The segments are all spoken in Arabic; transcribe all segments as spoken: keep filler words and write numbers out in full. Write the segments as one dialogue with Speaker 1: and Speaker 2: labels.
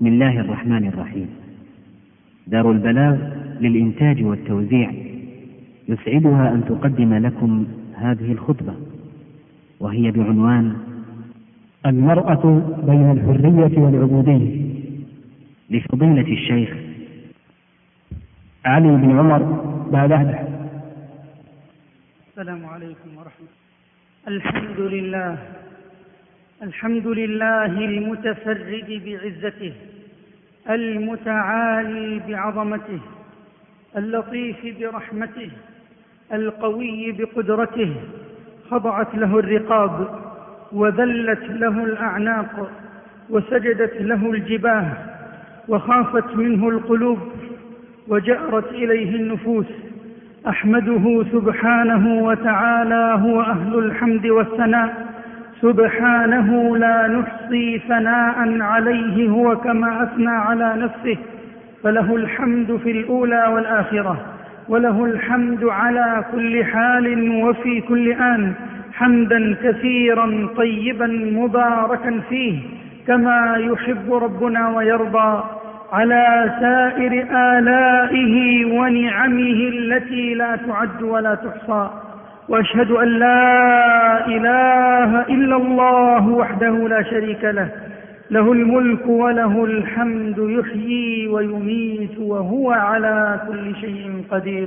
Speaker 1: بسم الله الرحمن الرحيم. دار البلاغ للإنتاج والتوزيع يسعدها أن تقدم لكم هذه الخطبة، وهي بعنوان
Speaker 2: المرأة بين الحرية والعبودية،
Speaker 1: لفضيلة الشيخ
Speaker 2: علي بن عمر بابهده.
Speaker 3: السلام عليكم ورحمة الله. الحمد لله الحمد لله المتفرد بعزته، المتعالي بعظمته، اللطيف برحمته، القوي بقدرته. خضعت له الرقاب وذلت له الأعناق وسجدت له الجباه، وخافت منه القلوب وجأرت إليه النفوس. أحمده سبحانه وتعالى، هو أهل الحمد والثناء، سبحانه لا نحصي ثناء عليه، هو كما أثنى على نفسه. فله الحمد في الأولى والآخرة، وله الحمد على كل حال وفي كل آن، حمدا كثيرا طيبا مباركا فيه كما يحب ربنا ويرضى، على سائر آلائه ونعمه التي لا تعد ولا تحصى. وأشهد أن لا إله إلا الله وحده لا شريك له، له الملك وله الحمد، يحيي ويميت وهو على كل شيء قدير.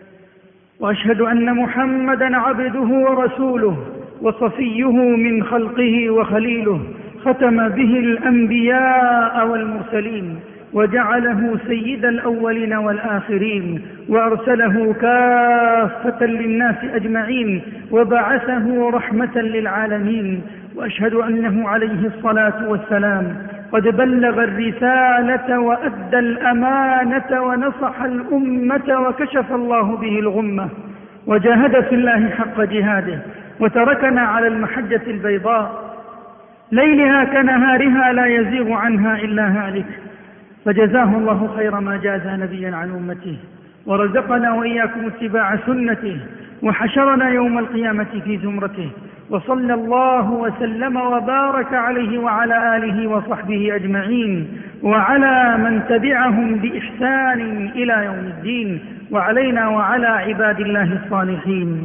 Speaker 3: وأشهد أن محمدا عبده ورسوله وصفيه من خلقه وخليله، ختم به الأنبياء والمرسلين، وجعله سيد الأولين والآخرين، وأرسله كافة للناس أجمعين، وبعثه رحمة للعالمين. وأشهد أنه عليه الصلاة والسلام قد بلغ الرسالة وأدى الأمانة ونصح الأمة، وكشف الله به الغمة، وجاهد في الله حق جهاده، وتركنا على المحجة البيضاء ليلها كنهارها لا يزيغ عنها إلا هالك. فجزاه الله خير ما جاز نبيا عن أمته، ورزقنا وإياكم اتباع سنته، وحشرنا يوم القيامة في زمرته. وصلى الله وسلم وبارك عليه وعلى آله وصحبه أجمعين، وعلى من تبعهم بإحسان إلى يوم الدين، وعلينا وعلى عباد الله الصالحين.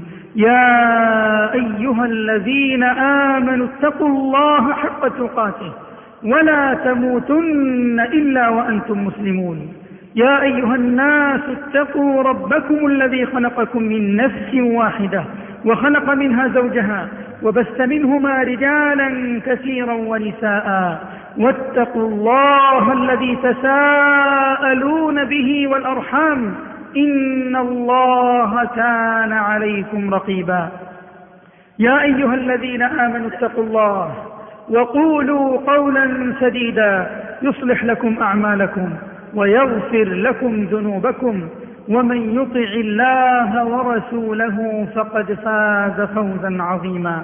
Speaker 3: يا أيها الذين آمنوا اتقوا الله حق تقاته ولا تموتن إلا وأنتم مسلمون. يا أيها الناس اتقوا ربكم الذي خلقكم من نفس واحدة، وخلق منها زوجها، وبث منهما رجالا كثيرا ونساء، واتقوا الله الذي تساءلون به والأرحام، إن الله كان عليكم رقيبا. يا أيها الذين آمنوا اتقوا الله وقولوا قولا سديدا يصلح لكم أعمالكم ويغفر لكم ذنوبكم، ومن يطع الله ورسوله فقد فاز فوزا عظيما.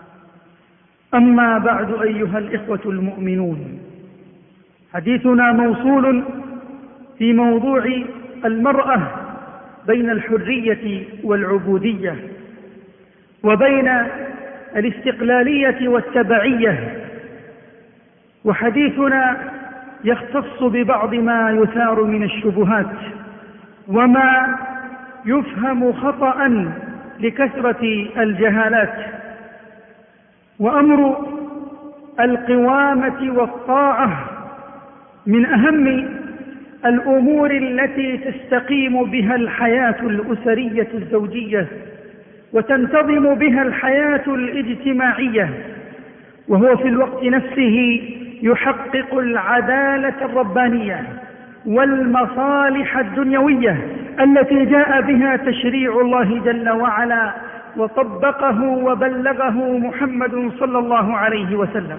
Speaker 3: أما بعد، أيها الإخوة المؤمنون، حديثنا موصول في موضوع المرأة بين الحرية والعبودية، وبين الاستقلالية والتبعية. وحديثنا يختص ببعض ما يثار من الشبهات وما يفهم خطأ لكثرة الجهالات. وأمر القوامة والطاعة من أهم الأمور التي تستقيم بها الحياة الأسرية الزوجية، وتنتظم بها الحياة الاجتماعية، وهو في الوقت نفسه يحقق العدالة الربانية والمصالح الدنيوية التي جاء بها تشريع الله جل وعلا، وطبقه وبلغه محمد صلى الله عليه وسلم.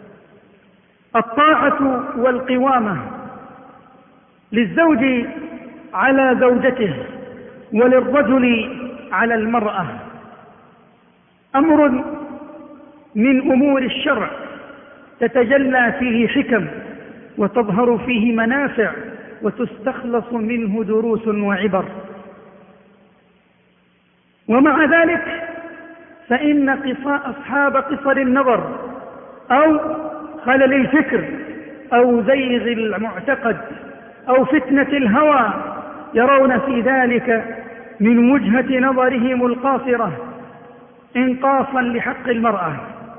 Speaker 3: الطاعة والقوامة للزوج على زوجته، وللرجل على المرأة، أمر من أمور الشرع تتجلى فيه حكم، وتظهر فيه منافع، وتستخلص منه دروس وعبر. ومع ذلك فإن أصحاب قصر النظر أو خلل الفكر أو زيغ المعتقد أو فتنة الهوى، يرون في ذلك من وجهة نظرهم القاصرة إنقاصا لحق المرأة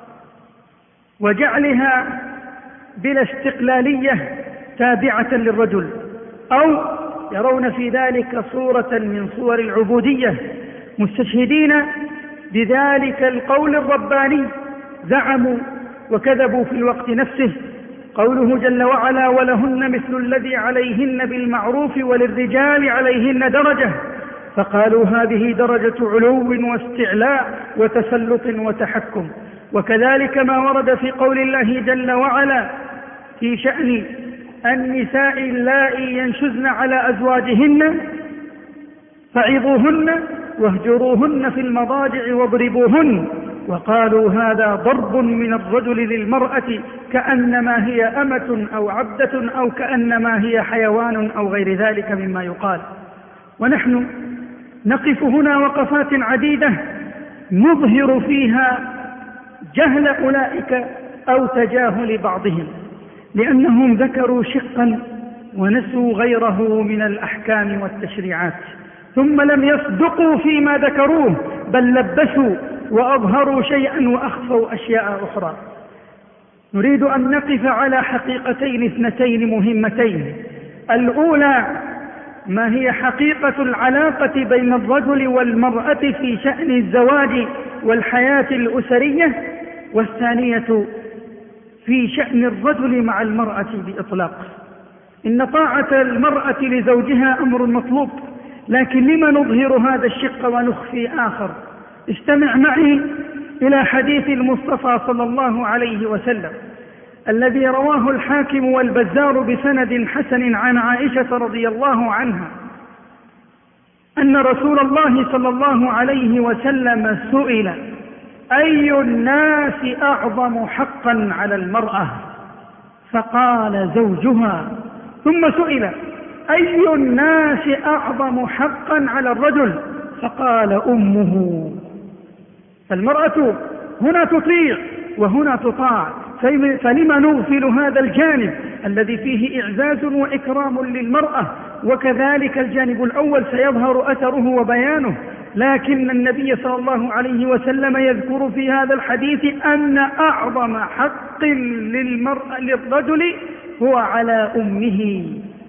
Speaker 3: وجعلها بلا استقلالية تابعة للرجل، أو يرون في ذلك صورة من صور العبودية، مستشهدين بذلك القول الرباني. زعموا وكذبوا في الوقت نفسه قوله جل وعلا: ولهن مثل الذي عليهن بالمعروف وللرجال عليهن درجة، فقالوا هذه درجة علو واستعلاء وتسلط وتحكم. وكذلك ما ورد في قول الله جل وعلا في شأن النساء اللائي ينشزن على أزواجهن فعظوهن واهجروهن في المضاجع واضربوهن، وقالوا هذا ضرب من الرجل للمرأة كأنما هي أمة أو عبدة أو كأنما هي حيوان أو غير ذلك مما يقال. ونحن نقف هنا وقفات عديدة نظهر فيها جهل أولئك أو تجاهل بعضهم، لأنهم ذكروا شقا ونسوا غيره من الأحكام والتشريعات، ثم لم يصدقوا فيما ذكروه بل لبسوا وأظهروا شيئا وأخفوا أشياء أخرى. نريد أن نقف على حقيقتين اثنتين مهمتين. الأولى ما هي حقيقة العلاقة بين الرجل والمرأة في شأن الزواج والحياة الأسرية، والثانية في شأن الرجل مع المرأة بإطلاق. إن طاعة المرأة لزوجها أمر مطلوب، لكن لما نظهر هذا الشق ونخفي آخر؟ استمع معي إلى حديث المصطفى صلى الله عليه وسلم الذي رواه الحاكم والبزار بسند حسن عن عائشة رضي الله عنها أن رسول الله صلى الله عليه وسلم سئل: أي الناس أعظم حقا على المرأة؟ فقال: زوجها. ثم سئل: أي الناس أعظم حقا على الرجل؟ فقال: أمه. فالمرأة هنا تطيع وهنا تطاع، فلما نغفل هذا الجانب الذي فيه إعزاز وإكرام للمرأة؟ وكذلك الجانب الأول سيظهر أثره وبيانه، لكن النبي صلى الله عليه وسلم يذكر في هذا الحديث أن أعظم حق للمرأة للرجل هو على أمه،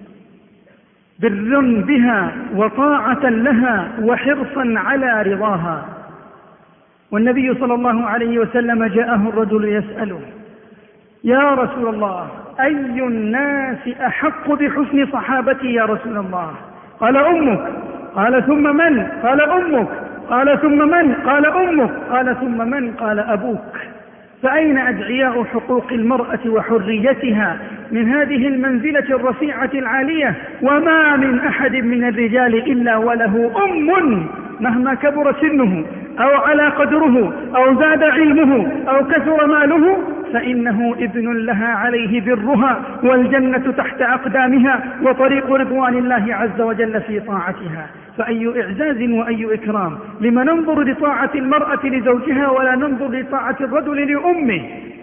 Speaker 3: بر بها وطاعة لها وحرصا على رضاها. والنبي صلى الله عليه وسلم جاءه الرجل يسأله: يا رسول الله، أي الناس أحق بحسن صحابتي يا رسول الله؟ قال: أمك. قال: ثم من؟ قال: أمك. قال: ثم من؟ قال: أمك. قال: ثم من؟ قال: أبوك. فأين أدعياء حقوق المرأة وحريتها من هذه المنزلة الرفيعة العالية؟ وما من أحد من الرجال إلا وله أم مهما كبر سنه أو على قدره أو زاد علمه أو كثر ماله، فإنه ابن لها عليه برها، والجنة تحت أقدامها، وطريق رضوان الله عز وجل في طاعتها. فأي إعزاز وأي إكرام لما ننظر لطاعة المرأة لزوجها ولا ننظر لطاعة الرجل لأمه.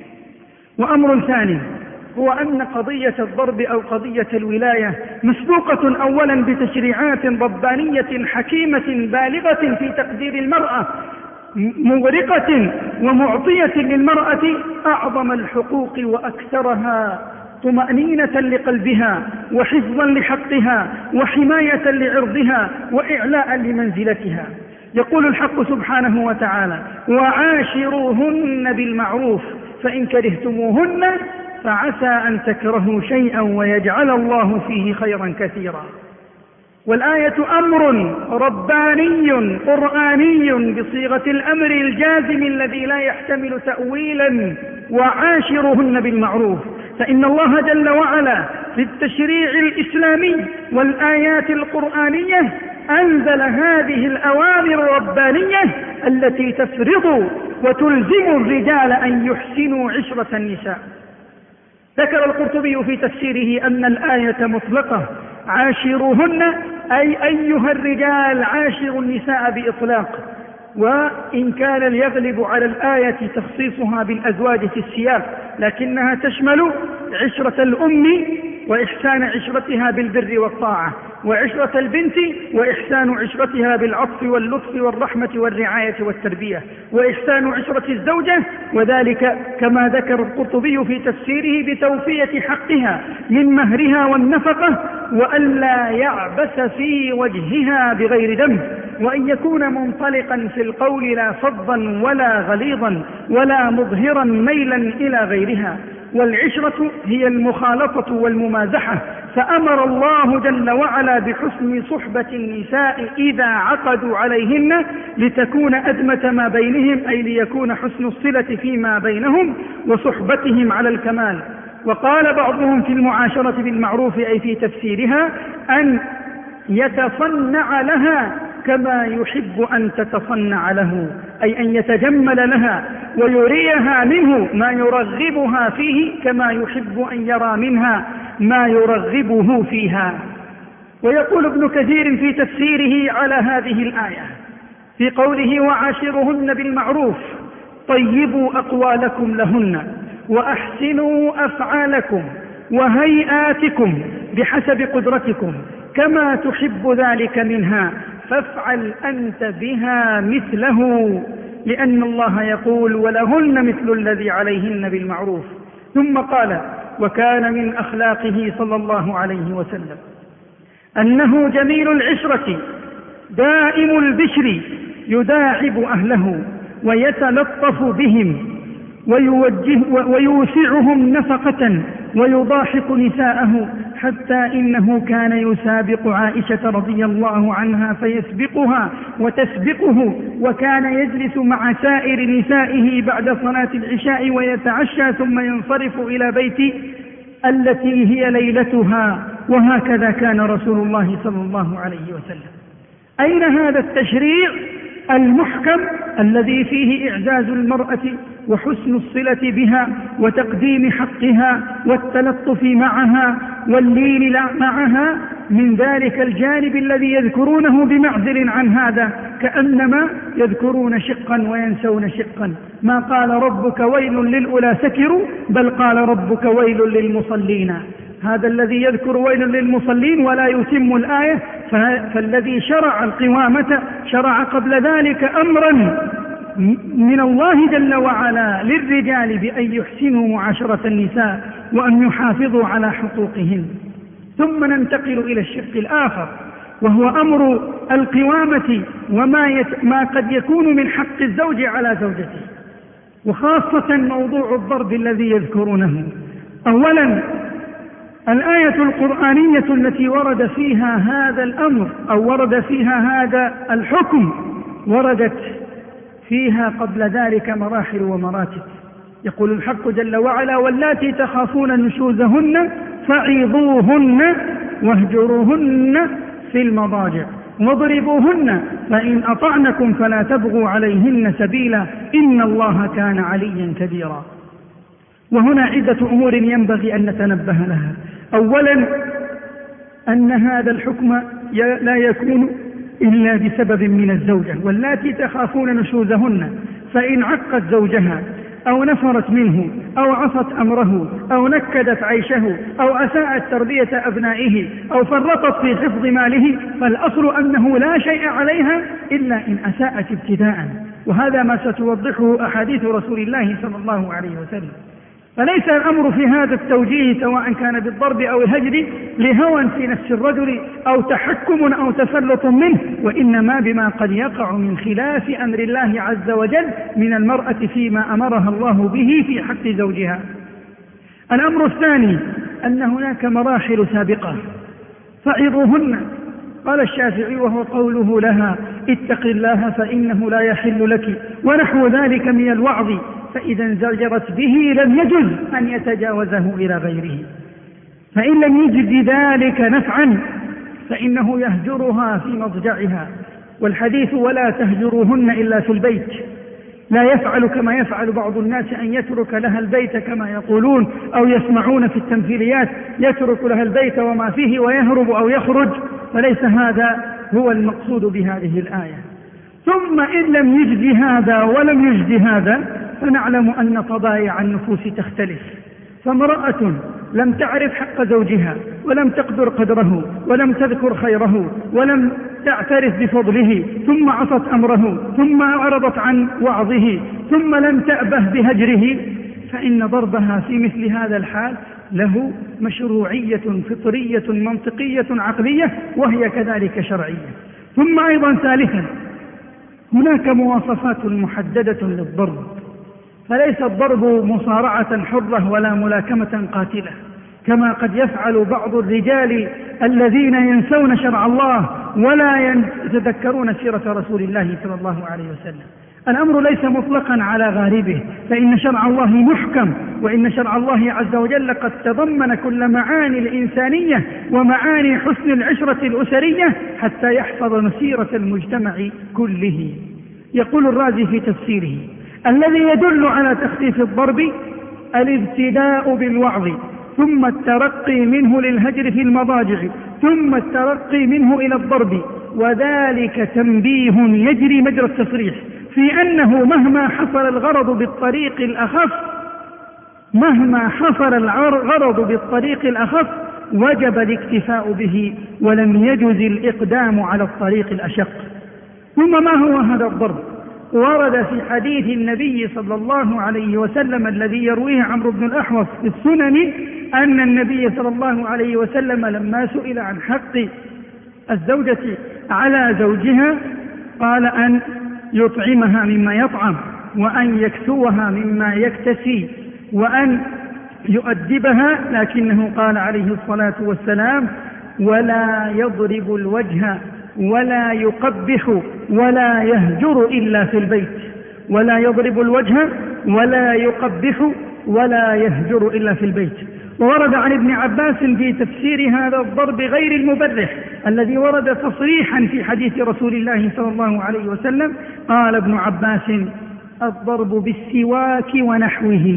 Speaker 3: وأمر ثاني هو أن قضية الضرب أو قضية الولاية مسبوقة أولا بتشريعات ربانية حكيمة بالغة في تقدير المرأة، مغرقة ومعطية للمرأة أعظم الحقوق وأكثرها طمأنينة لقلبها وحفظا لحقها وحماية لعرضها وإعلاء لمنزلتها. يقول الحق سبحانه وتعالى: وعاشروهن بالمعروف فإن كرهتموهن فعسى أن تكرهوا شيئا ويجعل الله فيه خيرا كثيرا. والآية أمر رباني قرآني بصيغة الأمر الجازم الذي لا يحتمل تأويلا: وعاشرهن بالمعروف. فإن الله جل وعلا في التشريع الإسلامي والآيات القرآنية أنزل هذه الأوامر الربانية التي تفرض وتلزم الرجال أن يحسنوا عشرة النساء. ذكر القرطبي في تفسيره أن الآية مطلقة: عاشروهن أي أيها الرجال عاشروا النساء بإطلاق، وإن كان ليغلب على الآية تخصيصها بالأزواج في السياق، لكنها تشمل عشرة الأم وإحسان عشرتها بالبر والطاعة، وعشرة البنت وإحسان عشرتها بالعطف واللطف والرحمة والرعاية والتربية، وإحسان عشرة الزوجة، وذلك كما ذكر القرطبي في تفسيره بتوفية حقها من مهرها والنفقة، وألا يعبث في وجهها بغير ذنب، وأن يكون منطلقا في القول لا فظا ولا غليظا ولا مظهرا ميلا إلى غيرها. والعشرة هي المخالطة والممازحة، فأمر الله جل وعلا بحسن صحبة النساء إذا عقدوا عليهن لتكون أدمة ما بينهم، أي ليكون حسن الصلة فيما بينهم وصحبتهم على الكمال. وقال بعضهم في المعاشرة بالمعروف أي في تفسيرها أن يتصنع لها كما يحب أن تتصنع له، أي أن يتجمل لها ويريها منه ما يرغبها فيه كما يحب أن يرى منها ما يرغبه فيها. ويقول ابن كثير في تفسيره على هذه الآية في قوله وعاشرهن بالمعروف: طيبوا أقوالكم لهن وأحسنوا أفعالكم وهيئاتكم بحسب قدرتكم كما تحب ذلك منها، فافعل أنت بها مثله، لأن الله يقول ولهن مثل الذي عليهن بالمعروف. ثم قال: وكان من أخلاقه صلى الله عليه وسلم أنه جميل العشرة دائم البشر، يداعب أهله ويتلطف بهم ويوجه ويوسعهم نفقة ويضاحك نساءه، حتى إنه كان يسابق عائشة رضي الله عنها فيسبقها وتسبقه، وكان يجلس مع سائر نسائه بعد صلاة العشاء ويتعشى ثم ينصرف إلى بيت التي هي ليلتها، وهكذا كان رسول الله صلى الله عليه وسلم. أين هذا التشريع المحكم الذي فيه إعزاز المرأة وحسن الصلة بها وتقديم حقها والتلطف معها واللين معها من ذلك الجانب الذي يذكرونه بمعزل عن هذا، كأنما يذكرون شقا وينسون شقا. ما قال ربك ويل للأولى سكروا، بل قال ربك ويل للمصلين. هذا الذي يذكر ويل للمصلين ولا يتم الآية، فالذي شرع القوامة شرع قبل ذلك أمرا من الله جل وعلا للرجال بأن يحسنوا معاشرة النساء وأن يحافظوا على حقوقهن. ثم ننتقل إلى الشق الآخر، وهو أمر القوامة وما يت... ما قد يكون من حق الزوج على زوجته، وخاصة موضوع الضرب الذي يذكرونه. أولا، الآية القرآنية التي ورد فيها هذا الأمر أو ورد فيها هذا الحكم وردت فيها قبل ذلك مراحل ومراتب. يقول الحق جل وعلا: واللاتي تخافون نشوزهن فعظوهن واهجروهن في المضاجع واضربوهن فإن أطعنكم فلا تبغوا عليهن سبيلا إن الله كان عليا كبيرا. وهنا عدة أمور ينبغي أن نتنبه لها. أولا، أن هذا الحكم لا يكون إلا بسبب من الزوجة. واللاتي تخافون نشوزهن، فإن عقت زوجها أو نفرت منه أو عصت أمره أو نكدت عيشه أو أساءت تربية أبنائه أو فرطت في حفظ ماله، فالأصل أنه لا شيء عليها إلا إن أساءت ابتداء، وهذا ما ستوضحه أحاديث رسول الله صلى الله عليه وسلم. فليس الأمر في هذا التوجيه سواء كان بالضرب أو الهجر لهوى في نفس الرجل أو تحكم أو تسلط منه، وإنما بما قد يقع من خلاف أمر الله عز وجل من المرأة فيما أمرها الله به في حق زوجها. الأمر الثاني، أن هناك مراحل سابقة. فعظوهن، قال الشافعي وهو قوله لها: اتق الله فإنه لا يحل لك، ونحو ذلك من الوعظ، فإذا انزجرت به لم يجز أن يتجاوزه إلى غيره. فإن لم يجد ذلك نفعا فإنه يهجرها في مضجعها. والحديث: ولا تهجروهن إلا في البيت، لا يفعل كما يفعل بعض الناس أن يترك لها البيت كما يقولون أو يسمعون في التمثيليات، يترك لها البيت وما فيه ويهرب أو يخرج، فليس هذا هو المقصود بهذه الآية. ثم إن لم يجد هذا ولم يجد هذا فنعلم أن طبائع النفوس تختلف. فامرأة لم تعرف حق زوجها ولم تقدر قدره ولم تذكر خيره ولم تعترف بفضله ثم عصت أمره ثم أعرضت عن وعظه ثم لم تأبه بهجره، فإن ضربها في مثل هذا الحال له مشروعية فطرية منطقية عقلية وهي كذلك شرعية. ثم أيضا ثالثا هناك مواصفات محددة للضرب، فليس الضرب مصارعة حرة ولا ملاكمة قاتلة كما قد يفعل بعض الرجال الذين ينسون شرع الله ولا يتذكرون سيرة رسول الله صلى الله عليه وسلم. الأمر ليس مطلقا على غاربه، فإن شرع الله محكم، وإن شرع الله عز وجل قد تضمن كل معاني الإنسانية ومعاني حسن العشرة الأسرية حتى يحفظ مسيرة المجتمع كله. يقول الرازي في تفسيره: الذي يدل على تخفيف الضرب الابتداء بالوعظ ثم الترقي منه للهجر في المضاجع ثم الترقي منه إلى الضرب، وذلك تنبيه يجري مجرى التصريح في أنه مهما حصل الغرض بالطريق الأخف مهما حصل الغرض بالطريق الأخف وجب الاكتفاء به ولم يجز الإقدام على الطريق الأشق. ثم ما هو هذا الضرب؟ ورد في حديث النبي صلى الله عليه وسلم الذي يرويه عمرو بن الأحوص في السنن أن النبي صلى الله عليه وسلم لما سئل عن حق الزوجة على زوجها قال أن يطعمها مما يطعم، وأن يكسوها مما يكتسي، وأن يؤدبها، لكنه قال عليه الصلاة والسلام: ولا يضرب الوجه ولا يقبح ولا يهجر إلا في البيت. ولا يضرب الوجه ولا يقبح ولا يهجر إلا في البيت. وورد عن ابن عباس في تفسير هذا الضرب غير المبرح الذي ورد تصريحا في حديث رسول الله صلى الله عليه وسلم، قال ابن عباس: الضرب بالسواك ونحوه.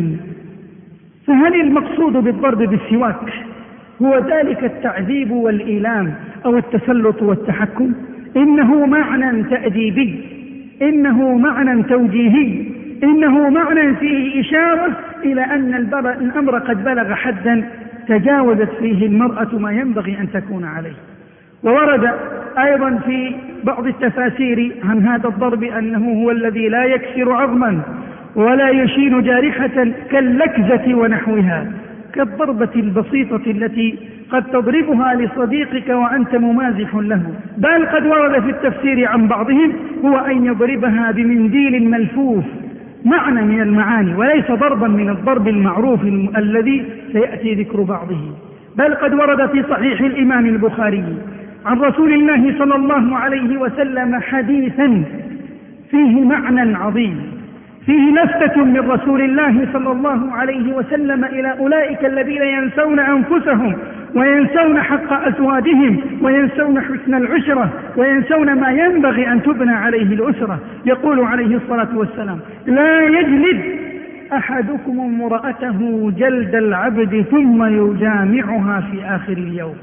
Speaker 3: فهل المقصود بالضرب بالسواك هو ذلك التعذيب والإيلام أو التسلط والتحكم؟ إنه معنى تأديبي، إنه معنى توجيهي، إنه معنى فيه إشارة إلى أن الأمر قد بلغ حدا تجاوزت فيه المرأة ما ينبغي أن تكون عليه. وورد أيضا في بعض التفاسير عن هذا الضرب أنه هو الذي لا يكسر عظما ولا يشين جارحة كاللكزة ونحوها، كالضربة البسيطة التي قد تضربها لصديقك وأنت ممازح له. بل قد ورد في التفسير عن بعضهم هو أن يضربها بمنديل ملفوف، معنى من المعاني، وليس ضربا من الضرب المعروف الذي سيأتي ذكر بعضه. بل قد ورد في صحيح الإمام البخاري عن رسول الله صلى الله عليه وسلم حديثا فيه معنى عظيم، فيه لفتة من رسول الله صلى الله عليه وسلم إلى أولئك الذين ينسون أنفسهم وينسون حق أزواجهم وينسون حسن العشرة وينسون ما ينبغي أن تبنى عليه الأسرة. يقول عليه الصلاة والسلام: لا يجلد أحدكم امرأته جلد العبد ثم يجامعها في آخر اليوم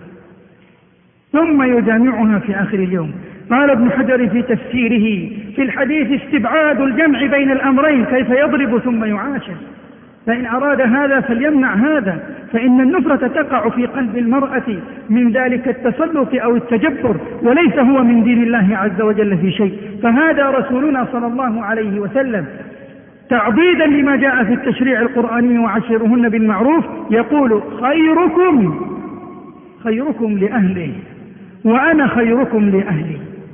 Speaker 3: ثم يجامعها في آخر اليوم. قال ابن حجر في تفسيره في الحديث: استبعاد الجمع بين الأمرين، كيف يضرب ثم يعاشر؟ فإن أراد هذا فليمنع هذا، فإن النفرة تقع في قلب المرأة من ذلك التسلط أو التجبر، وليس هو من دين الله عز وجل في شيء. فهذا رسولنا صلى الله عليه وسلم تعضيدا لما جاء في التشريع القرآني: وعشرهن بالمعروف، يقول: خيركم خيركم لأهله وأنا خيركم لأهلي.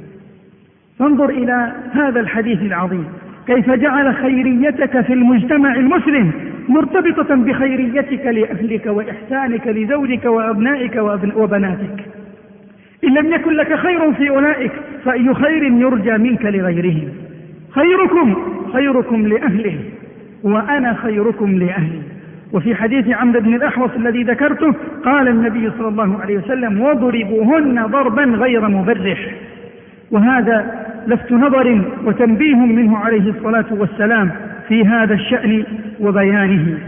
Speaker 3: فانظر إلى هذا الحديث العظيم كيف جعل خيريتك في المجتمع المسلم مرتبطة بخيريتك لأهلك وإحسانك لزوجك وأبنائك وبناتك. إن لم يكن لك خير في أولئك فأي خير يرجى منك لغيرهم؟ خيركم خيركم لأهله وأنا خيركم لأهلي. وفي حديث عمرو بن الأحوص الذي ذكرته قال النبي صلى الله عليه وسلم: واضربوهن ضربا غير مبرح. وهذا لفت نظر وتنبيه منه عليه الصلاة والسلام في هذا الشأن وبيانه.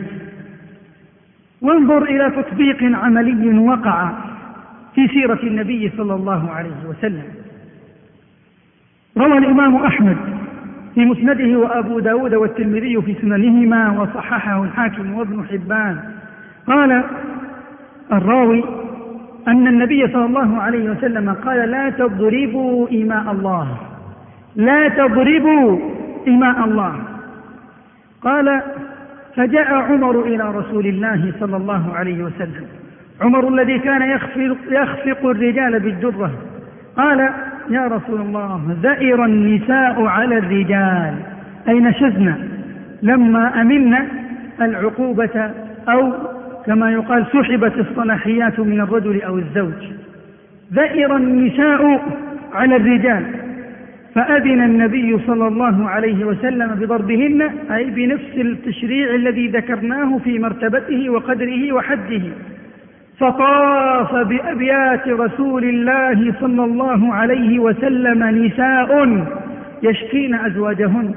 Speaker 3: وانظر إلى تطبيق عملي وقع في سيرة النبي صلى الله عليه وسلم. روى الإمام أحمد في مسنده وأبو داود والترمذي في سننهما وصححه الحاكم وابن حبان. قال الراوي أن النبي صلى الله عليه وسلم قال: لا تضربوا إماء الله، لا تضربوا إماء الله. قال: فجاء عمر إلى رسول الله صلى الله عليه وسلم، عمر الذي كان يخفق, يخفق الرجال بالجرة. قال: يا رسول الله، ذئر النساء على الرجال، أي نشزن لما أمنا العقوبة، أو كما يقال سحبت الصلاحيات من الرجل أو الزوج. ذئر النساء على الرجال، فأذن النبي صلى الله عليه وسلم بضربهن، أي بنفس التشريع الذي ذكرناه في مرتبته وقدره وحده. فطاف بأبيات رسول الله صلى الله عليه وسلم نساء يشكين أزواجهن،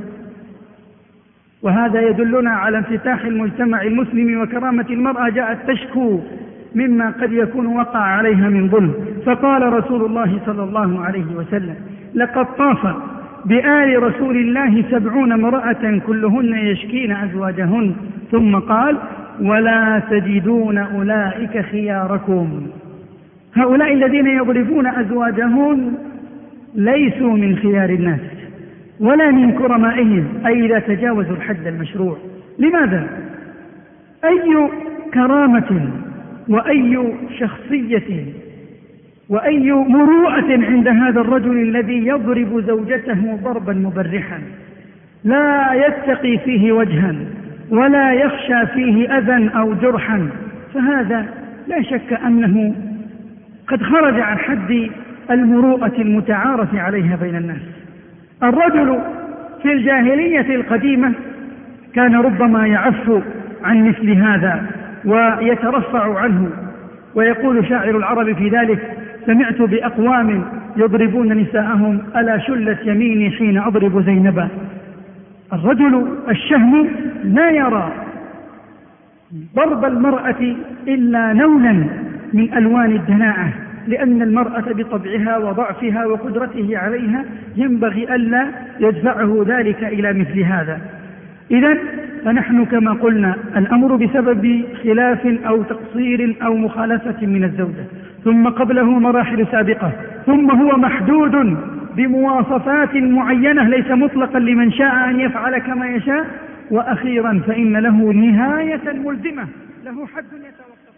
Speaker 3: وهذا يدلنا على انفتاح المجتمع المسلم وكرامة المرأة جاءت تشكو مما قد يكون وقع عليها من ظلم. فقال رسول الله صلى الله عليه وسلم: لقد طاف بآل رسول الله سبعون امرأة كلهن يشكين أزواجهن، ثم قال: ولا تجدون أولئك خياركم. هؤلاء الذين يضربون أزواجهن ليسوا من خيار الناس ولا من كرمائهم، أي لا تجاوزوا الحد المشروع. لماذا؟ أي كرامة وأي شخصية وأي مروءة عند هذا الرجل الذي يضرب زوجته ضربا مبرحا لا يتقي فيه وجها ولا يخشى فيه أذى أو جرحا؟ فهذا لا شك أنه قد خرج عن حد المروءة المتعارف عليها بين الناس. الرجل في الجاهلية القديمة كان ربما يعف عن مثل هذا ويترفع عنه، ويقول شاعر العرب في ذلك: سمعت بأقوام يضربون نساءهم، ألا شلت يميني حين أضرب زينبا. الرجل الشهم لا يرى ضرب المرأة إلا لونا من ألوان الدناءة، لأن المرأة بطبعها وضعفها وقدرته عليها ينبغي ألا يدفعه ذلك إلى مثل هذا. إذن فنحن كما قلنا الأمر بسبب خلاف أو تقصير أو مخالفة من الزوجة، ثم قبله مراحل سابقة، ثم هو محدود بمواصفات معينة ليس مطلقا لمن شاء أن يفعل كما يشاء، وأخيرا فإن له نهاية ملزمة، له حد يتوقف.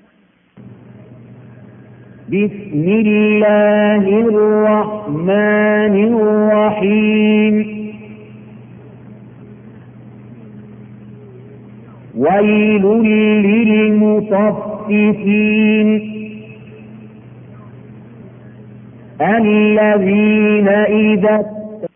Speaker 4: بسم الله الرحمن الرحيم. ويل للمطففين الذين إذا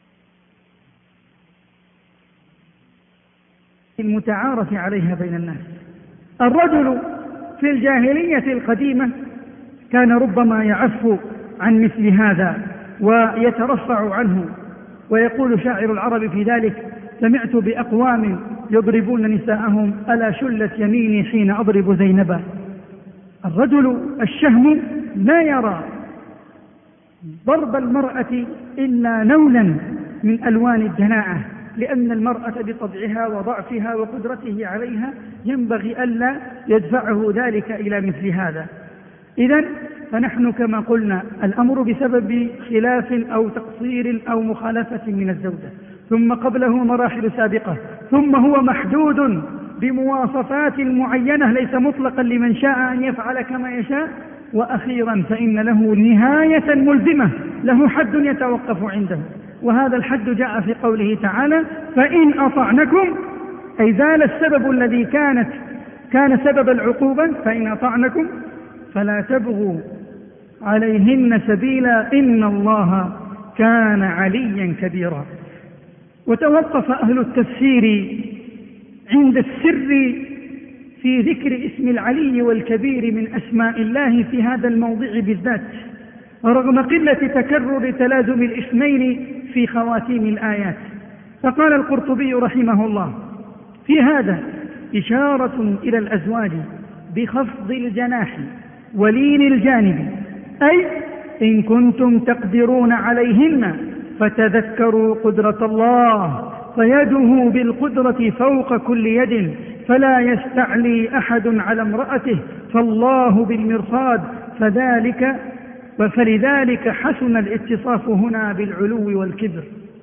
Speaker 3: المتعارف عليها بين الناس. الرجل في الجاهلية القديمة كان ربما يعف عن مثل هذا ويترفع عنه، ويقول شاعر العرب في ذلك: سمعت بأقوام يضربون نساءهم، ألا شلت يميني حين أضرب زينبا. الرجل الشهم لا يرى ضرب المرأة إلا لونا من ألوان الدناءة، لأن المرأة بطبعها وضعفها وقدرته عليها ينبغي ألا يدفعه ذلك إلى مثل هذا. إذن فنحن كما قلنا الأمر بسبب خلاف أو تقصير أو مخالفة من الزوجة، ثم قبله مراحل سابقة، ثم هو محدود بمواصفات معينة ليس مطلقا لمن شاء أن يفعل كما يشاء، وأخيرا فإن له نهاية ملزمة، له حد يتوقف عنده. وهذا الحد جاء في قوله تعالى: فإن أطعنكم، أي زال السبب الذي كانت كان سبب العقوبة، فإن أطعنكم فلا تبغوا عليهن سبيلا إن الله كان عليا كبيرا. وتوقف أهل التفسير عند السر في ذكر اسم العلي والكبير من أسماء الله في هذا الموضع بالذات، رغم قلة تكرر تلازم الاسمين في خواتيم الآيات. فقال القرطبي رحمه الله في هذا: إشارة إلى الأزواج بخفض الجناح ولين الجانب، أي إن كنتم تقدرون عليهن فتذكروا قدرة الله، فيده بالقدرة فوق كل يد، فلا يستعلي أحد على امرأته، فالله بالمرصاد، فذلك فلذلك حسن الاتصاف هنا بالعلو والكبر.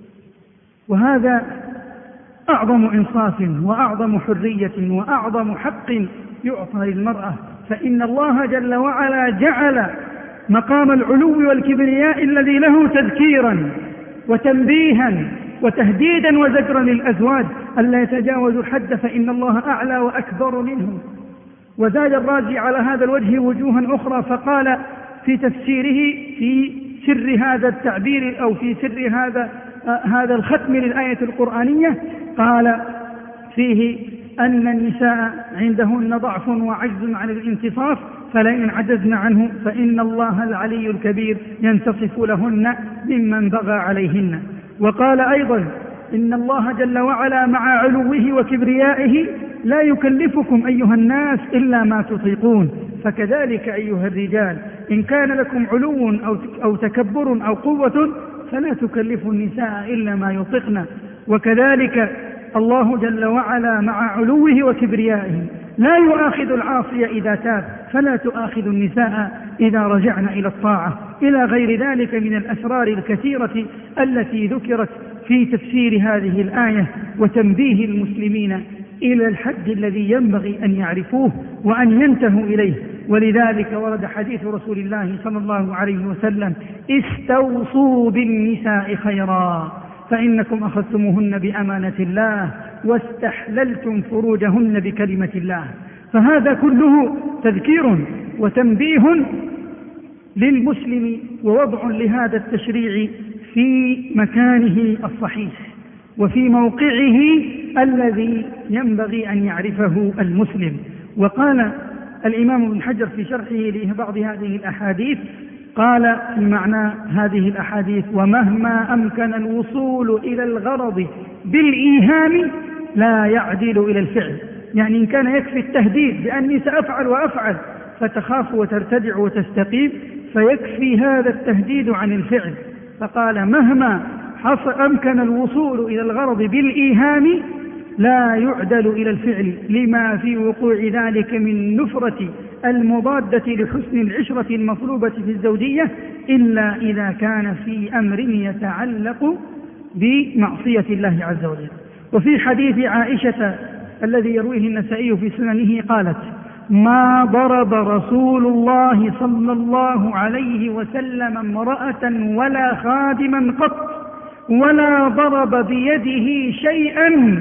Speaker 3: وهذا أعظم إنصاف وأعظم حرية وأعظم حق يعطى للمرأة، فإن الله جل وعلا جعل مقام العلو والكبرياء الذي له تذكيرا وتنبيها وتهديدا وزجرا للأزواج ألا يتجاوزوا الحد، فإن الله أعلى وأكبر منهم. وزاد الرازي على هذا الوجه وجوها أخرى فقال في تفسيره في سر هذا التعبير أو في سر هذا هذا الختم للآية القرآنية، قال فيه أن النساء عندهن ضعف وعجز عن الانتصاف، فلئن عجزن عنه فإن الله العلي الكبير ينتصف لهن ممن بغى عليهن. وقال أيضا إن الله جل وعلا مع علوه وكبريائه لا يكلفكم أيها الناس إلا ما تطيقون، فكذلك أيها الرجال إن كان لكم علو أو تكبر أو قوة فلا تكلفوا النساء إلا ما يطيقن. وكذلك الله جل وعلا مع علوه وكبريائه لا يؤاخذ العاصي إذا تاب، فلا تؤاخذ النساء إذا رجعن إلى الطاعة، إلى غير ذلك من الأسرار الكثيرة التي ذكرت في تفسير هذه الآية وتنبيه المسلمين إلى الحد الذي ينبغي أن يعرفوه وأن ينتهوا إليه. ولذلك ورد حديث رسول الله صلى الله عليه وسلم: استوصوا بالنساء خيرا فإنكم أخذتموهن بأمانة الله واستحللتم فروجهن بكلمة الله. فهذا كله تذكير وتنبيه للمسلم ووضع لهذا التشريع في مكانه الصحيح وفي موقعه الذي ينبغي أن يعرفه المسلم. وقال الإمام ابن حجر في شرحه لبعض هذه الأحاديث، قال في معنى هذه الأحاديث: ومهما أمكن الوصول إلى الغرض بالإيهام لا يعدل إلى الفعل. يعني إن كان يكفي التهديد بأني سأفعل وأفعل فتخاف وترتدع وتستقيم، فيكفي هذا التهديد عن الفعل. فقال: مهما أمكن الوصول إلى الغرض بالإيهام لا يعدل إلى الفعل، لما في وقوع ذلك من نفرة المضادة لحسن العشرة المطلوبة في الزوجية، إلا إذا كان في أمر يتعلق بمعصية الله عز وجل. وفي حديث عائشة الذي يرويه النسائي في سننه قالت: ما ضرب رسول الله صلى الله عليه وسلم امرأة ولا خادما قط، ولا ضرب بيده شيئا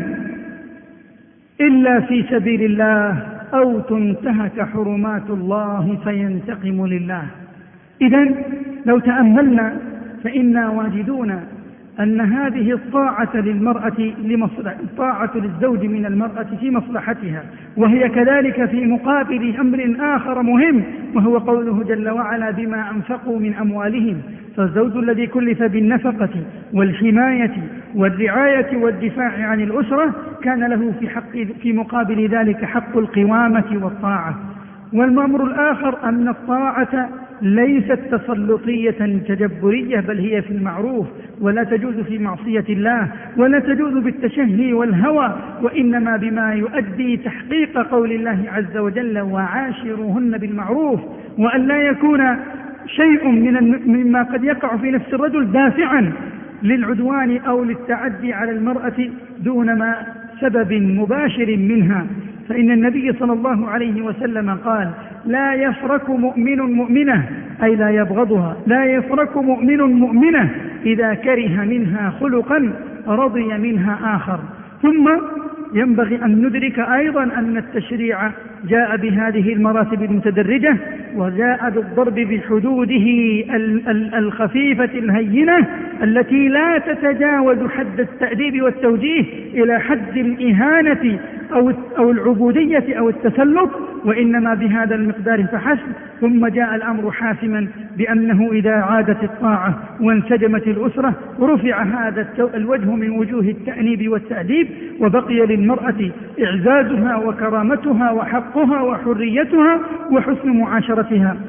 Speaker 3: إلا في سبيل الله أو تنتهك حرمات الله فينتقم لله. إذن لو تأملنا فإنا واجدون أن هذه الطاعة للمرأة الطاعة للزوج من المرأة في مصلحتها، وهي كذلك في مقابل أمر آخر مهم، وهو قوله جل وعلا: بما أنفقوا من أموالهم. فالزوج الذي كلف بالنفقة والحماية والرعاية والدفاع عن الأسرة كان له في حق في مقابل ذلك حق القوامة والطاعة. والأمر الآخر أن الطاعة ليست تسلطية تجبرية، بل هي في المعروف، ولا تجوز في معصية الله، ولا تجوز بالتشهي والهوى، وإنما بما يؤدي تحقيق قول الله عز وجل: وعاشروهن بالمعروف. وأن لا يكون شيء من مما قد يقع في نفس الرجل دافعا للعدوان أو للتعدي على المرأة دون ما سبب مباشر منها. فإن النبي صلى الله عليه وسلم قال: لا يفرك مؤمن مؤمنة، أي لا يبغضها، لا يفرك مؤمن مؤمنة إذا كره منها خلقا رضي منها آخر. ثم ينبغي أن ندرك أيضا أن التشريع جاء بهذه المراتب المتدرجة، وجاء بالضرب بحدوده الخفيفة الهينة التي لا تتجاوز حد التأديب والتوجيه إلى حد الإهانة أو العبودية أو التسلط، وإنما بهذا المقدار فحسب. ثم جاء الأمر حاسما بأنه إذا عادت الطاعة وانسجمت الأسرة رفع هذا الوجه من وجوه التأنيب والتأديب، وبقي للمرأة إعزازها وكرامتها وحقها وحريتها وحسن معاشرتها.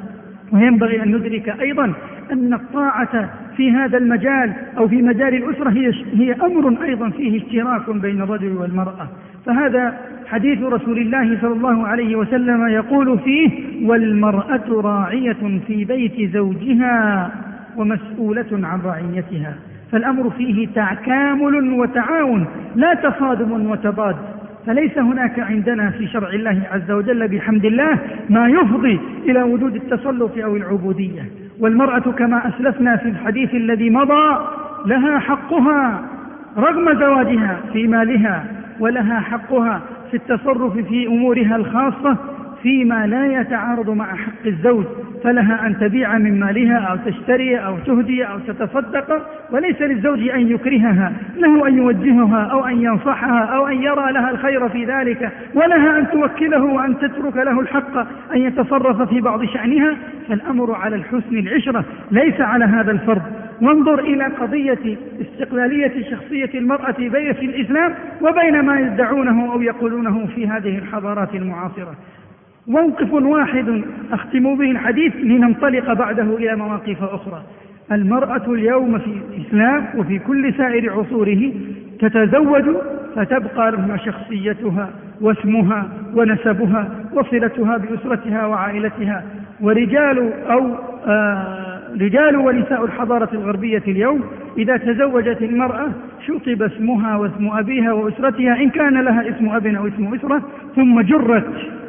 Speaker 3: وينبغي أن ندرك أيضا أن الطاعة في هذا المجال أو في مجال الأسرة هي, هي أمر أيضا فيه اشتراك بين الرجل والمرأة. فهذا حديث رسول الله صلى الله عليه وسلم يقول فيه: والمرأة راعية في بيت زوجها ومسؤولة عن رعيتها. فالأمر فيه تكامل وتعاون لا تصادم وتضاد. فليس هناك عندنا في شرع الله عز وجل بحمد الله ما يفضي إلى وجود التسلط أو العبودية. والمرأة كما أسلفنا في الحديث الذي مضى لها حقها رغم زواجها في مالها، ولها حقها في التصرف في أمورها الخاصة فيما لا يتعارض مع حق الزوج، فلها أن تبيع من مالها أو تشتري أو تهدي أو تتصدق، وليس للزوج أن يكرهها، له أن يوجهها أو أن ينصحها أو أن يرى لها الخير في ذلك، ولها أن توكله وأن تترك له الحق أن يتصرف في بعض شأنها. فالأمر على الحسن العشرة ليس على هذا الفرض. وانظر إلى قضية استقلالية شخصية المرأة بين في الإسلام وبين ما يدعونه أو يقولونه في هذه الحضارات المعاصرة. موقف واحد أختم به الحديث لننطلق بعده إلى مواقف أخرى. المرأة اليوم في الإسلام وفي كل سائر عصوره تتزوج فتبقى لها شخصيتها واسمها ونسبها وصلتها بأسرتها وعائلتها. ورجال أو آه رجال ونساء الحضارة الغربية اليوم إذا تزوجت المرأة شطب اسمها واسم أبيها وأسرتها إن كان لها اسم أب أو اسم أسرة، ثم جرت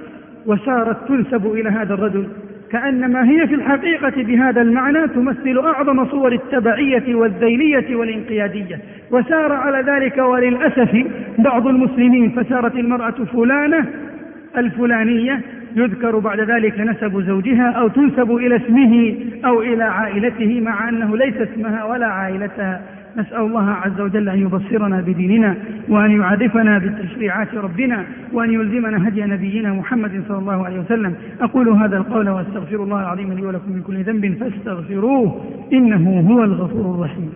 Speaker 3: وصارت تنسب إلى هذا الرجل، كأنما هي في الحقيقة بهذا المعنى تمثل أعظم صور التبعية والذيلية والانقيادية. وسار على ذلك وللأسف بعض المسلمين، فسارت المرأة فلانة الفلانية يذكر بعد ذلك نسب زوجها أو تنسب إلى اسمه أو إلى عائلته مع أنه ليس اسمها ولا عائلتها. نسأل الله عز وجل أن يبصرنا بديننا وأن يعرفنا بالتشريعات ربنا وأن يلزمنا هدي نبينا محمد صلى الله عليه وسلم. أقول هذا القول وأستغفر الله العظيم لي ولكم من كل ذنب فاستغفروه إنه هو الغفور الرحيم.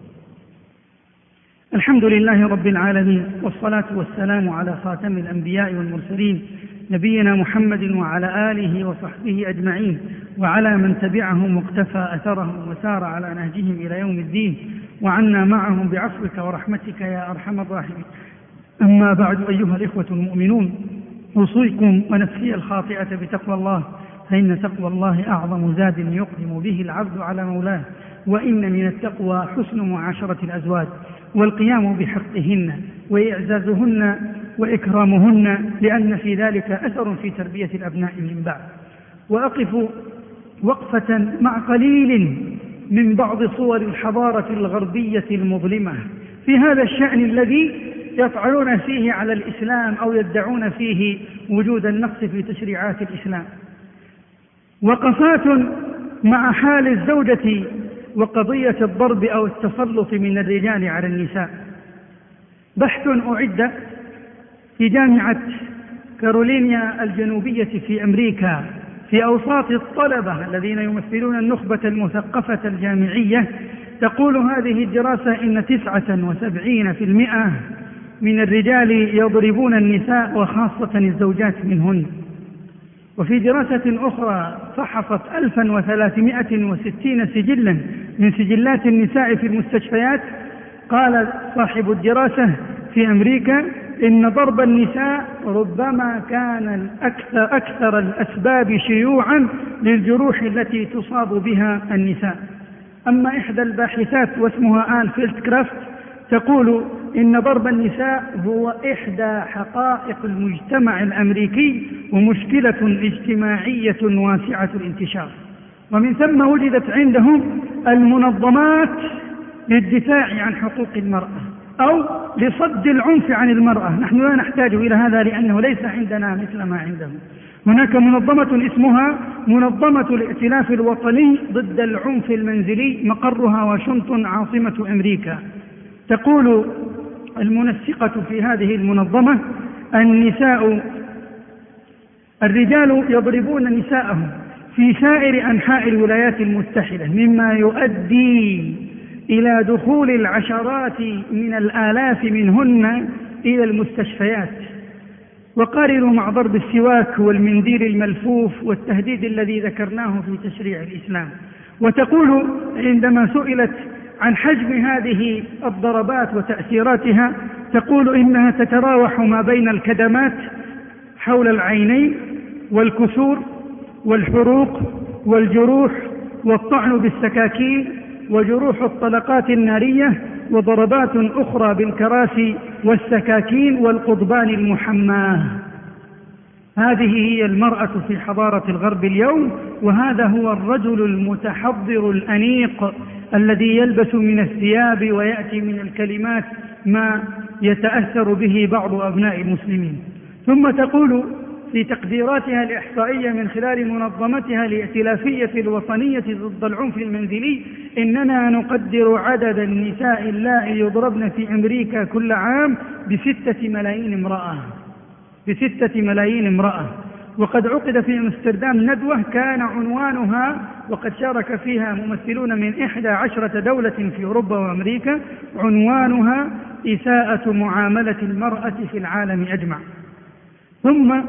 Speaker 3: الحمد لله رب العالمين، والصلاة والسلام على خاتم الأنبياء والمرسلين نبينا محمد وعلى آله وصحبه أجمعين وعلى من تبعهم واقتفى أثرهم وسار على نهجهم إلى يوم الدين، وعنا معهم بعفوك ورحمتك يا أرحم الراحمين. أما بعد، أيها الإخوة المؤمنون، أوصيكم ونفسي الخاطئة بتقوى الله، فإن تقوى الله أعظم زاد يقدم به العبد على مولاه، وإن من التقوى حسن معاشرة الأزواج والقيام بحقهن وإعزازهن وإكرامهن، لأن في ذلك أثر في تربية الأبناء من بعد. وأقف وقفة مع قليل من بعض صور الحضارة الغربية المظلمة في هذا الشأن الذي يطعنون فيه على الإسلام أو يدعون فيه وجود النقص في تشريعات الإسلام. وقفات مع حال الزوجة وقضية الضرب أو التسلط من الرجال على النساء. بحث أعد في جامعة كارولينيا الجنوبية في أمريكا في أوساط الطلبة الذين يمثلون النخبة المثقفة الجامعية. تقول هذه الدراسة إن تسعة وسبعين في المئة من الرجال يضربون النساء وخاصة الزوجات منهن. وفي دراسة أخرى فحصت ألفا وثلاثمائة وستين سجلا من سجلات النساء في المستشفيات، قال صاحب الدراسة في أمريكا إن ضرب النساء ربما كان أكثر, أكثر الأسباب شيوعا للجروح التي تصاب بها النساء. أما إحدى الباحثات واسمها آن فيلدكرافت تقول إن ضرب النساء هو إحدى حقائق المجتمع الأمريكي ومشكلة اجتماعية واسعة الانتشار. ومن ثم وجدت عندهم المنظمات للدفاع عن حقوق المرأة أو لصد العنف عن المرأة. نحن لا نحتاج إلى هذا لأنه ليس عندنا مثل ما عندهم. هناك منظمة اسمها منظمة الائتلاف الوطني ضد العنف المنزلي، مقرها واشنطن عاصمة أمريكا. تقول المنسقة في هذه المنظمة النساء الرجال يضربون نساءهم في سائر أنحاء الولايات المتحدة، مما يؤدي إلى دخول العشرات من الآلاف منهن إلى المستشفيات. وقارنوا مع ضرب السواك والمنديل الملفوف والتهديد الذي ذكرناه في تشريع الإسلام. وتقول عندما سئلت عن حجم هذه الضربات وتأثيراتها تقول إنها تتراوح ما بين الكدمات حول العينين والكسور والحروق والجروح والطعن بالسكاكين وجروح الطلقات النارية وضربات أخرى بالكراسي والسكاكين والقضبان المحماة. هذه هي المرأة في حضارة الغرب اليوم، وهذا هو الرجل المتحضر الأنيق الذي يلبس من الثياب ويأتي من الكلمات ما يتأثر به بعض أبناء المسلمين. ثم تقول في تقديراتها الإحصائية من خلال منظمتها الائتلافية الوطنية ضد العنف المنزلي إننا نقدر عدد النساء اللائي يضربن في أمريكا كل عام بستة ملايين امرأة بستة ملايين امرأة. وقد عقد في أمستردام ندوة كان عنوانها، وقد شارك فيها ممثلون من إحدى عشرة دولة في أوروبا وأمريكا، عنوانها إساءة معاملة المرأة في العالم أجمع. ثم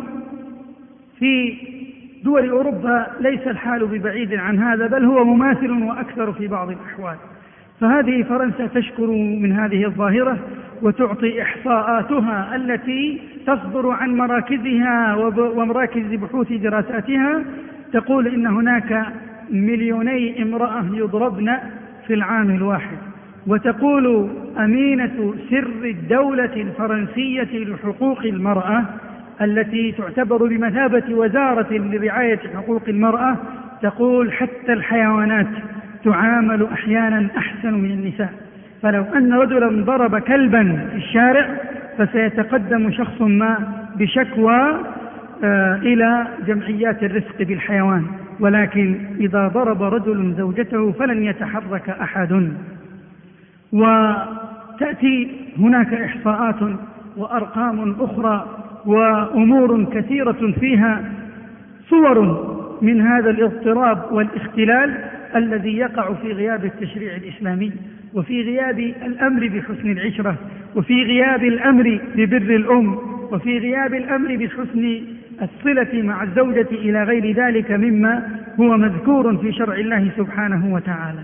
Speaker 3: في دول أوروبا ليس الحال ببعيد عن هذا، بل هو مماثل وأكثر في بعض الأحوال. فهذه فرنسا تشكر من هذه الظاهرة وتعطي إحصاءاتها التي تصدر عن مراكزها ومراكز بحوث دراساتها، تقول إن هناك مليوني امرأة يضربن في العام الواحد. وتقول أمينة سر الدولة الفرنسية لحقوق المرأة التي تعتبر بمثابة وزارة لرعاية حقوق المرأة، تقول حتى الحيوانات تعامل أحيانا أحسن من النساء، فلو أن رجلا ضرب كلبا في الشارع فسيتقدم شخص ما بشكوى آه إلى جمعيات الرفق بالحيوان، ولكن إذا ضرب رجل زوجته فلن يتحرك أحد. وتأتي هناك إحصاءات وأرقام أخرى وأمور كثيرة فيها صور من هذا الاضطراب والاختلال الذي يقع في غياب التشريع الإسلامي، وفي غياب الأمر بحسن العشرة، وفي غياب الأمر ببر الأم، وفي غياب الأمر بحسن الصلة مع الزوجة إلى غير ذلك مما هو مذكور في شرع الله سبحانه وتعالى.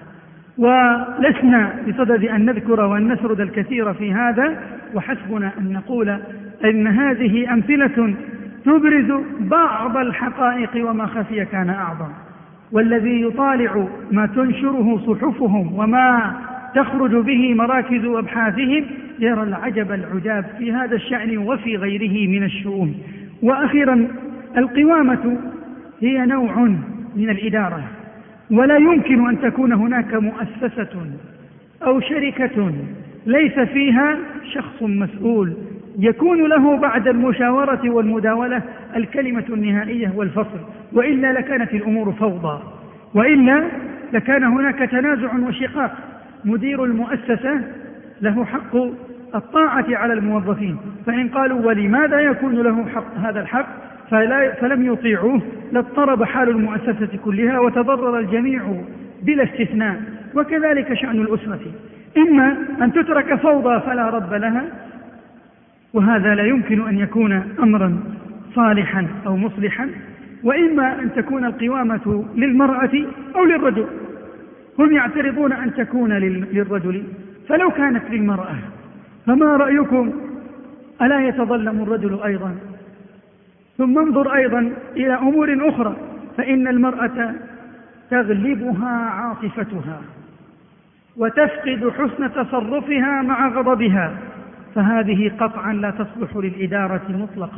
Speaker 3: ولسنا بصدد أن نذكر وأن نسرد الكثير في هذا، وحسبنا أن نقول أن هذه أمثلة تبرز بعض الحقائق وما خفي كان أعظم. والذي يطالع ما تنشره صحفهم وما تخرج به مراكز أبحاثهم يرى العجب العجاب في هذا الشأن وفي غيره من الشؤون. وأخيرا، القوامة هي نوع من الإدارة، ولا يمكن أن تكون هناك مؤسسة أو شركة ليس فيها شخص مسؤول يكون له بعد المشاورة والمداولة الكلمة النهائية والفصل، وإلا لكانت الأمور فوضى، وإلا لكان هناك تنازع وشقاق. مدير المؤسسة له حق الطاعة على الموظفين، فإن قالوا ولماذا يكون له حق هذا الحق فلا فلم يطيعوه لاضطرب حال المؤسسة كلها وتضرر الجميع بلا استثناء. وكذلك شأن الأسرة، إما أن تترك فوضى فلا رب لها، وهذا لا يمكن أن يكون أمرا صالحا أو مصلحا، وإما أن تكون القوامة للمرأة أو للرجل. هم يعترضون أن تكون للرجل، فلو كانت للمرأة فما رأيكم؟ ألا يتظلم الرجل أيضا؟ ثم انظر أيضا إلى أمور أخرى، فإن المرأة تغلبها عاطفتها وتفقد حسن تصرفها مع غضبها، فهذه قطعا لا تصلح للإدارة مطلقا،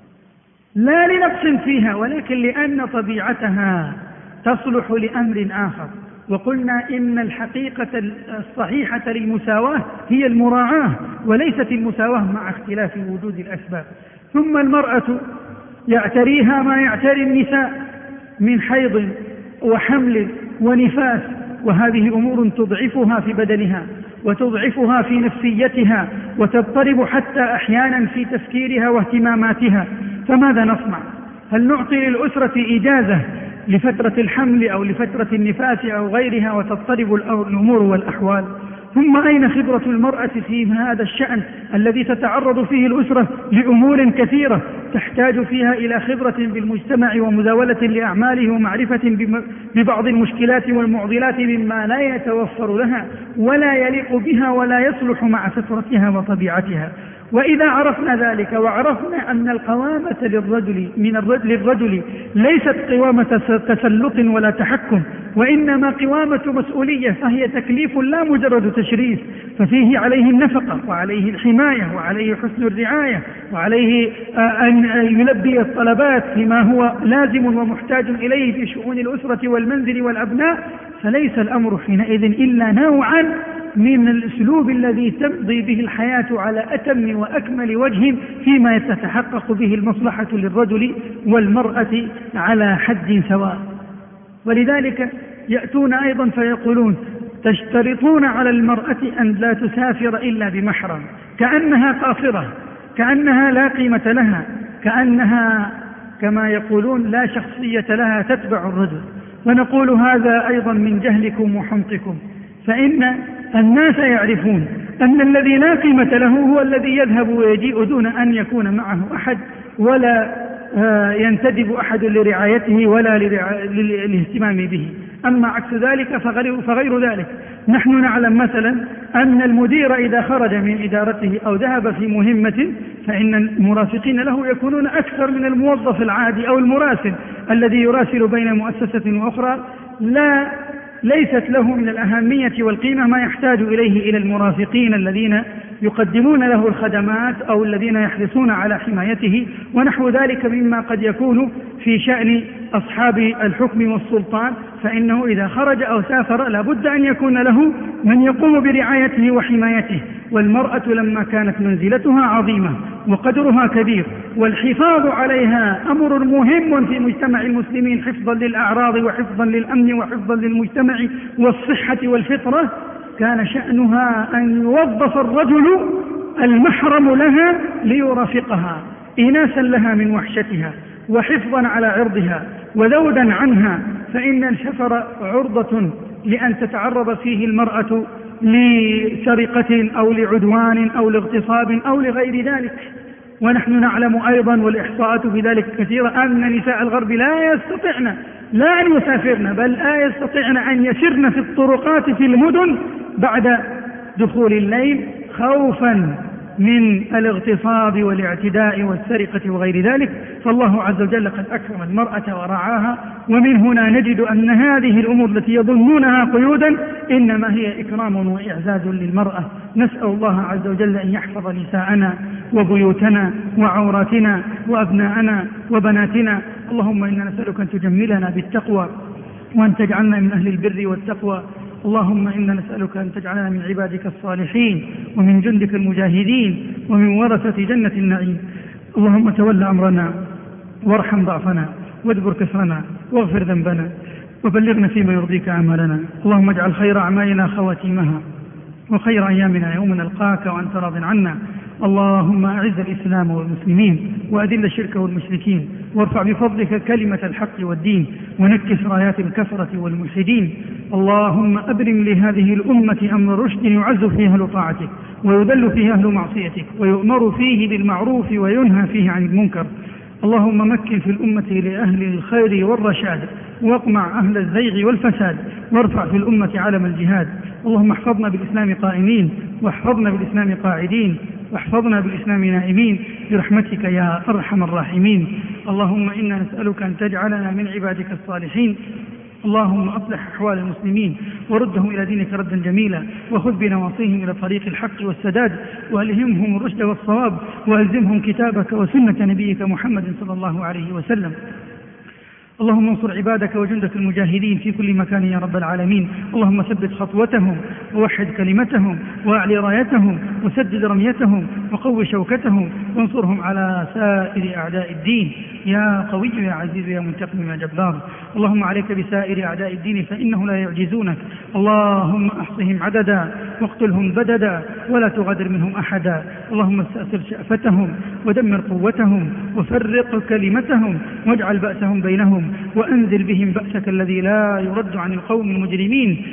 Speaker 3: لا لنقص فيها، ولكن لأن طبيعتها تصلح لأمر آخر. وقلنا إن الحقيقة الصحيحة للمساواة هي المراعاة وليست المساواة مع اختلاف وجود الأسباب. ثم المرأة يعتريها ما يعتري النساء من حيض وحمل ونفاس، وهذه أمور تضعفها في بدنها وتضعفها في نفسيتها وتضطرب حتى أحيانا في تفكيرها واهتماماتها. فماذا نصنع؟ هل نعطي للأسرة إجازة لفترة الحمل أو لفترة النفاس أو غيرها وتضطرب الأمور والأحوال؟ ثم أين خبرة المرأة في هذا الشأن الذي تتعرض فيه الأسرة لأمور كثيرة تحتاج فيها إلى خبرة بالمجتمع ومزاولة لأعماله ومعرفة ببعض المشكلات والمعضلات مما لا يتوفر لها ولا يليق بها ولا يصلح مع فطرتها وطبيعتها. وإذا عرفنا ذلك وعرفنا أن القوامة للرجل من الرجل للرجل ليست قوامة تسلط ولا تحكم، وإنما قوامة مسؤولية، فهي تكليف لا مجرد تشريف، ففيه عليه النفقة وعليه الحماية وعليه حسن الرعاية وعليه أن يلبي الطلبات فيما هو لازم ومحتاج إليه في شؤون الأسرة والمنزل والأبناء. فليس الأمر حينئذ إلا نوعا من الأسلوب الذي تمضي به الحياة على أتم وأكمل وجه فيما تتحقق به المصلحة للرجل والمرأة على حد سواء. ولذلك يأتون أيضا فيقولون تشترطون على المرأة أن لا تسافر إلا بمحرم، كأنها قاصرة، كأنها لا قيمة لها، كأنها كما يقولون لا شخصية لها تتبع الرجل. ونقول هذا أيضا من جهلكم وحمقكم، فإن الناس يعرفون أن الذي لا قيمة له هو الذي يذهب ويجيء دون أن يكون معه أحد ولا ينتدب أحد لرعايته ولا للاهتمام به. أما عكس ذلك فغير ذلك. نحن نعلم مثلا أن المدير إذا خرج من إدارته أو ذهب في مهمة فإن المرافقين له يكونون أكثر من الموظف العادي أو المراسل الذي يراسل بين مؤسسة وأخرى، لا ليست له من الأهمية والقيمة ما يحتاج إليه إلى المرافقين الذين يقدمون له الخدمات أو الذين يحرصون على حمايته، ونحو ذلك مما قد يكون في شأن أصحاب الحكم والسلطان، فإنه إذا خرج أو سافر لابد أن يكون له من يقوم برعايته وحمايته. والمرأة لما كانت منزلتها عظيمة وقدرها كبير والحفاظ عليها أمر مهم في مجتمع المسلمين حفظا للأعراض وحفظا للأمن وحفظا للمجتمع والصحة والفطرة، كان شأنها أن يوظف الرجل المحرم لها ليرافقها إناسا لها من وحشتها وحفظا على عرضها وذودا عنها، فإن السفر عرضة لأن تتعرض فيه المرأة لسرقة أو لعدوان أو لاغتصاب أو لغير ذلك. ونحن نعلم أيضا والإحصاءات بذلك كثيرة أن نساء الغرب لا يستطعن لا أن يسافرن بل لا يستطعن أن يسرن في الطرقات في المدن بعد دخول الليل خوفا من الاغتصاب والاعتداء والسرقة وغير ذلك. فالله عز وجل قد أكرم المرأة ورعاها، ومن هنا نجد أن هذه الأمور التي يظنونها قيودا إنما هي إكرام وإعزاز للمرأة. نسأل الله عز وجل أن يحفظ نساءنا وبيوتنا وعوراتنا وأبناءنا وبناتنا. اللهم إنا نسألك أن تجملنا بالتقوى وأن تجعلنا من أهل البر والتقوى. اللهم إنا نسألك أن تجعلنا من عبادك الصالحين ومن جندك المجاهدين ومن ورثة جنة النعيم. اللهم تول أمرنا وارحم ضعفنا وادبر كسرنا واغفر ذنبنا وبلغنا فيما يرضيك أعمالنا. اللهم اجعل خير أعمالنا خواتيمها وخير أيامنا يوم نلقاك وأنت راض عنا. اللهم أعز الإسلام والمسلمين وأذل الشرك والمشركين وارفع بفضلك كلمة الحق والدين ونكس رايات الكفرة والملحدين. اللهم أبرم لهذه الأمة أمر رشد يعز فيه أهل طاعتك ويذل فيه أهل معصيتك ويؤمر فيه بالمعروف وينهى فيه عن المنكر. اللهم مكن في الأمة لأهل الخير والرشاد واقمع أهل الزيغ والفساد وارفع في الأمة علم الجهاد. اللهم احفظنا بالإسلام قائمين واحفظنا بالإسلام قاعدين واحفظنا بالإسلام نائمين برحمتك يا أرحم الراحمين. اللهم إنا نسألك أن تجعلنا من عبادك الصالحين. اللهم أصلح أحوال المسلمين وردهم إلى دينك ردا جميلا وخذ بنواصيهم إلى طريق الحق والسداد وألهمهم الرشد والصواب وألزمهم كتابك وسنة نبيك محمد صلى الله عليه وسلم. اللهم انصر عبادك وجندك المجاهدين في كل مكان يا رب العالمين. اللهم ثبت خطوتهم ووحد كلمتهم وأعلي رايتهم وسدد رميتهم وقوي شوكتهم وانصرهم على سائر أعداء الدين يا قوي يا عزيز يا منتقم يا جبار. اللهم عليك بسائر أعداء الدين فإنه لا يعجزونك. اللهم أحصهم عددا واقتلهم بددا ولا تغادر منهم أحدا. اللهم استأثر شأفتهم ودمر قوتهم وفرق كلمتهم واجعل بأسهم بينهم وأنزل بهم بأسك الذي لا يرد عن القوم المجرمين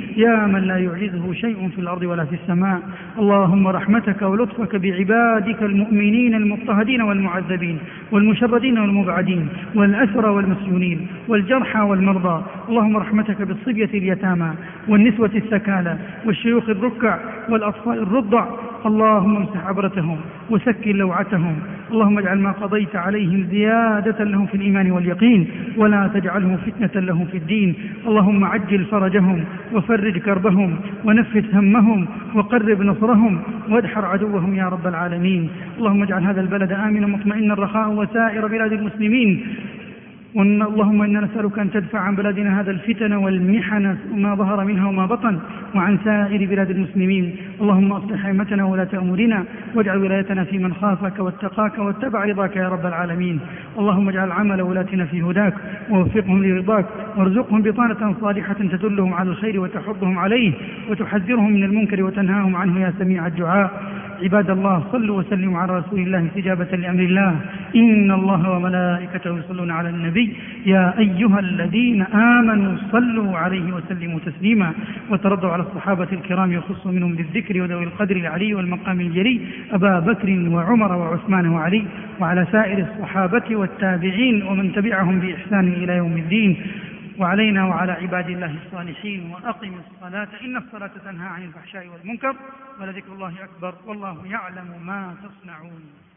Speaker 3: يا من لا يعجزه شيء في الأرض ولا في السماء. اللهم رحمتك ولطفك بعبادك المؤمنين المضطهدين والمعذبين والمشردين والمبعدين والأسرى والمسجونين والجرحى والمرضى. اللهم رحمتك بالصبية اليتامى والنسوة السكالى والشيوخ الركع والأطفال الرضع. اللهم امسح عبرتهم وسكن لوعتهم. اللهم اجعل ما قضيت عليهم زيادة لهم في الإيمان واليقين ولا تجعله فتنة لهم في الدين. اللهم عجل فرجهم وفرج كربهم ونفس همهم وقرب نصرهم وادحر عدوهم يا رب العالمين. اللهم اجعل هذا البلد آمنا مطمئنا رخاء وسائر بلاد المسلمين. اللهم إنا نسألك أن تدفع عن بلادنا هذا الفتن والمحن ما ظهر منها وما بطن وعن سائر بلاد المسلمين. اللهم أصلح أئمتنا ولاة أمورنا واجعل ولايتنا في من خافك واتقاك واتبع رضاك يا رب العالمين. اللهم اجعل عمل ولاتنا في هداك ووفقهم لرضاك وارزقهم بطانة صالحة تدلهم على الخير وتحضهم عليه وتحذرهم من المنكر وتنهاهم عنه يا سميع الدعاء. عباد الله صلوا وسلموا على رسول الله استجابة لأمر الله. إن الله وملائكته يصلون على النبي يا أيها الذين آمنوا صلوا عليه وسلموا تسليما. وترضوا على الصحابة الكرام يخص منهم بالذكر وذوي القدر العلي والمقام الجلي أبا بكر وعمر وعثمان وعلي وعلى سائر الصحابة والتابعين ومن تبعهم بإحسان إلى يوم الدين. وعلينا وعلى عباد الله الصالحين. وأقم الصلاة إن الصلاة تنهى عن الفحشاء والمنكر ولذكر الله أكبر والله يعلم ما تصنعون.